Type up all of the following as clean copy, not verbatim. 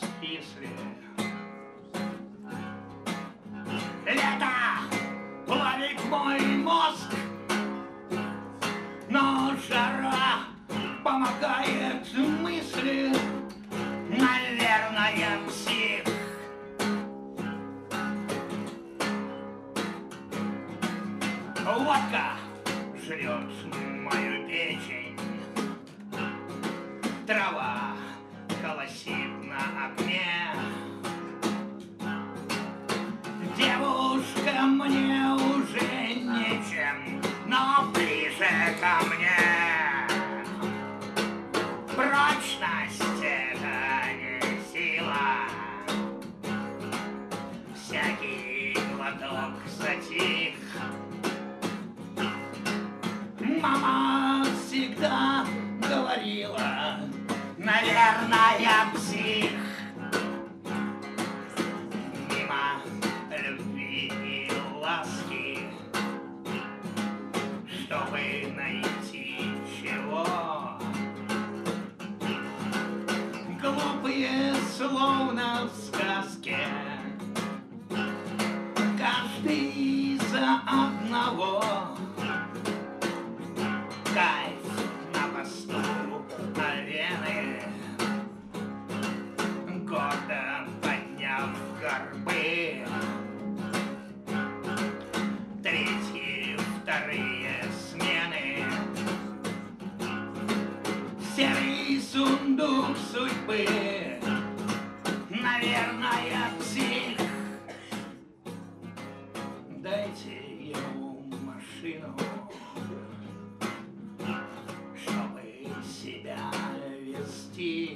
скисли. Лето плавит мой мозг, но жара помогает мысли. Наверное, псих. Водка жрет мою печень, трава колосит на окне. Девушка мне уже нечем, но ближе ко мне. Прочность — это не сила. Всякий глоток затих. Мама всегда говорила, наверное, псих. Мимо любви и ласки, чтобы найти чего. Глупые, словно в сказке, каждый за одного. Кайф на посту арены, гордо подняв горбы. Третьи, вторые смены, серый сундук судьбы. Наверное, псих. Дайте ему машину, чтобы себя вести.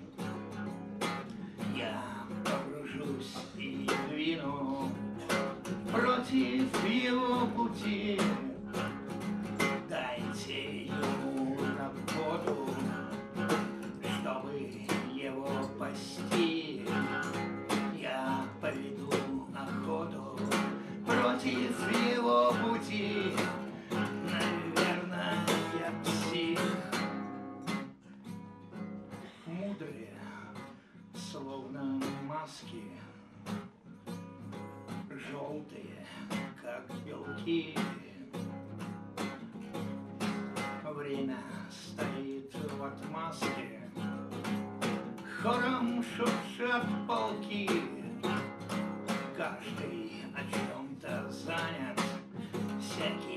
Я погружусь и двину против его пути. Дайте ему работу, чтобы его пасти. Я поведу охоту против его пути. Наверное, я псих. Мудрые, словно маски, желтые, как белки. Время стоит в отмазке, хором шуршат полки. Каждый о чем-то занят, всякий